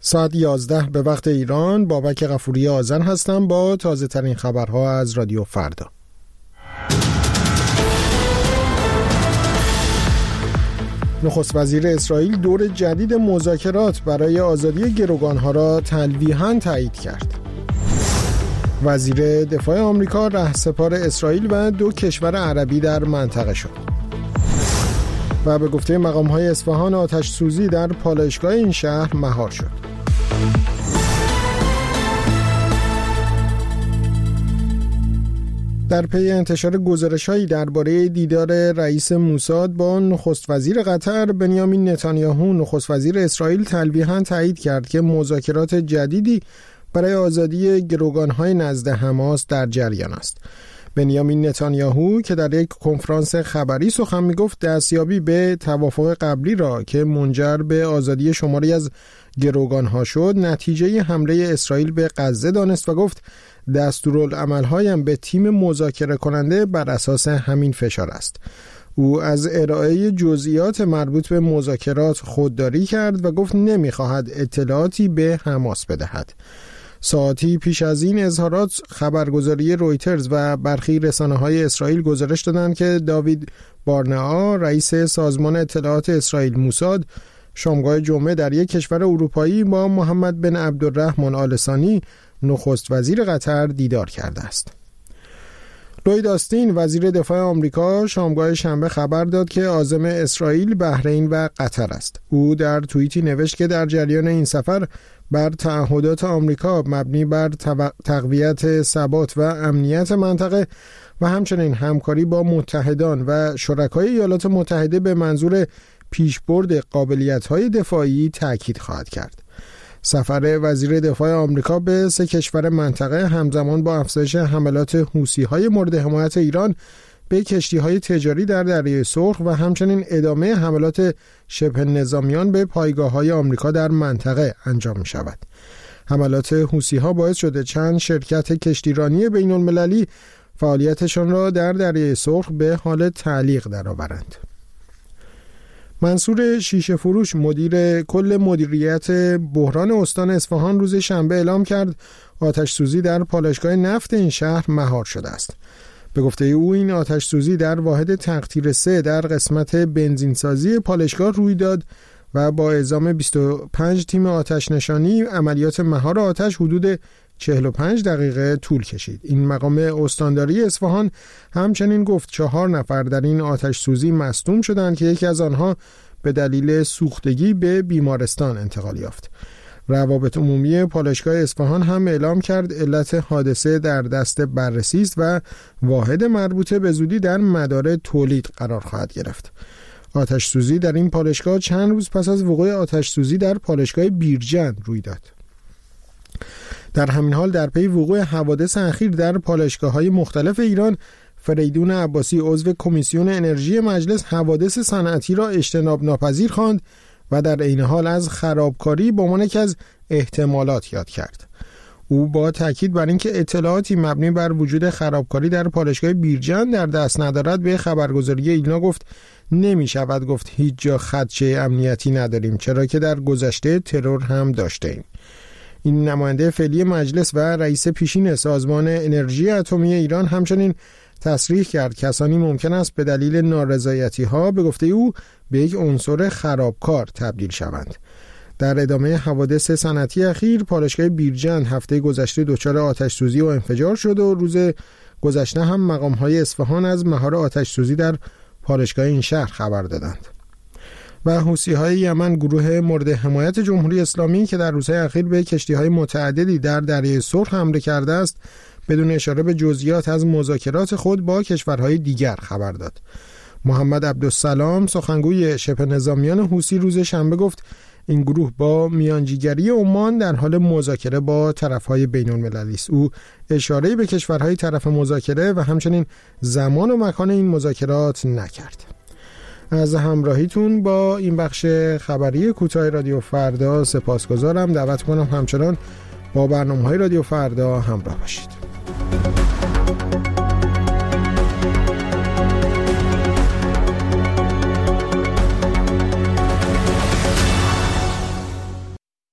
ساعت 11 به وقت ایران. بابک غفوری آذن هستم با تازه ترین خبرها از رادیو فردا. نخست وزیر اسرائیل دور جدید مذاکرات برای آزادی گروگانها را تلویحاً تایید کرد. وزیر دفاع آمریکا رهسپار اسرائیل و 2 کشور عربی در منطقه شد. و به گفته مقام‌های اصفهان آتش سوزی در پالایشگاه این شهر مهار شد. در پی انتشار گزارش‌هایی درباره دیدار رئیس موساد با نخست وزیر قطر، بنیامین نتانیاهو نخست وزیر اسرائیل تلویحاً تایید کرد که مذاکرات جدیدی برای آزادی گروگان‌های نزد حماس در جریان است. بنیامین نتانیاهو که در یک کنفرانس خبری سخن می‌گفت، دستیابی به توافق قبلی را که منجر به آزادی شماری از گروگان‌ها شد نتیجه حمله اسرائیل به غزه دانست و گفت دستورالعمل‌هایم به تیم مذاکره کننده بر اساس همین فشار است. او از ارائه جزئیات مربوط به مذاکرات خودداری کرد و گفت نمی‌خواهد اطلاعاتی به حماس بدهد. ساعتی پیش از این اظهارات خبرگزاری رویترز و برخی رسانه‌های اسرائیل گزارش دادند که داوید بارنئا رئیس سازمان اطلاعات اسرائیل موساد شامگاه جمعه در یک کشور اروپایی با محمد بن عبدالرحمن آل ثانی نخست وزیر قطر دیدار کرده است. لوید آستین وزیر دفاع آمریکا شامگاه شنبه خبر داد که عازم اسرائیل، بحرین و قطر است. او در توییتی نوشت که در جریان این سفر بر تعهدات آمریکا مبنی بر تقویت ثبات و امنیت منطقه و همچنین همکاری با متحدان و شرکای ایالات متحده به منظور پیشبرد قابلیت‌های دفاعی تأکید خواهد کرد. سفر وزیر دفاع آمریکا به 3 کشور منطقه همزمان با افزایش حملات حوثی‌های مورد حمایت ایران به کشتی‌های تجاری در دریای سرخ و همچنین ادامه حملات شبه نظامیان به پایگاه‌های آمریکا در منطقه انجام می‌شود. حملات حوثی‌ها باعث شده چند شرکت کشتیرانی بین‌المللی فعالیتشان را در دریای سرخ به حال تعلیق درآورند. منصور شیشه فروش مدیر کل مدیریت بحران استان اصفهان روز شنبه اعلام کرد آتش سوزی در پالایشگاه نفت این شهر مهار شده است. به گفته او این آتش سوزی در واحد تقطیر 3 در قسمت بنزینسازی پالایشگاه روی داد و با اعزام 25 تیم آتش نشانی عملیات مهار آتش حدود 45 دقیقه طول کشید. این مقام استانداری اصفهان همچنین گفت 4 نفر در این آتش سوزی مصدوم شدند که یکی از آنها به دلیل سوختگی به بیمارستان انتقال یافت. روابط عمومی پالایشگاه اصفهان هم اعلام کرد علت حادثه در دست بررسی است و واحد مربوطه به زودی در مدار تولید قرار خواهد گرفت. آتش سوزی در این پالایشگاه چند روز پس از وقوع آتش سوزی در پالایشگاه بیرجند روی داد. در همین حال در پی وقوع حوادث اخیر در پالایشگاه‌های مختلف ایران، فریدون عباسی عضو کمیسیون انرژی مجلس حوادث صنعتی را اجتناب ناپذیر خواند و در عین حال از خرابکاری به عنوان یکی از احتمالات یاد کرد. او با تاکید بر اینکه اطلاعاتی مبنی بر وجود خرابکاری در پالایشگاه بیرجند در دست ندارد به خبرگزاری ایلنا گفت نمی شود گفت هیچ جا خدشه امنیتی نداریم، چرا که در گذشته ترور هم داشتیم. این نماینده فعلی مجلس و رئیس پیشین سازمان انرژی اتمی ایران همچنین تصریح کرد کسانی ممکن است به دلیل نارضایتی‌ها به گفته او به یک عنصر خرابکار تبدیل شوند. در ادامه حوادث صنعتی اخیر، پالایشگاه بیرجند هفته گذشته دچار آتش سوزی و انفجار شد و روز گذشته هم مقام‌های اصفهان از مهار آتش سوزی در پالایشگاه این شهر خبر دادند. و حوثی‌های یمن، گروه مورد حمایت جمهوری اسلامی که در روزهای اخیر به کشتی‌های متعددی در دریای سرخ حمله کرده است، بدون اشاره به جزئیات از مذاکرات خود با کشورهای دیگر خبر داد. محمد عبدالسلام سخنگوی شبه نظامیان حوثی روز شنبه گفت این گروه با میانجیگری عمان در حال مذاکره با طرف‌های بین‌المللی است. او اشاره‌ای به کشورهای طرف مذاکره و همچنین زمان و مکان این مذاکرات نکرد. از همراهیتون با این بخش خبری کوتاه رادیو فردا سپاسگزارم. دعوت کنم همچنان با برنامه‌های رادیو فردا همراه باشید.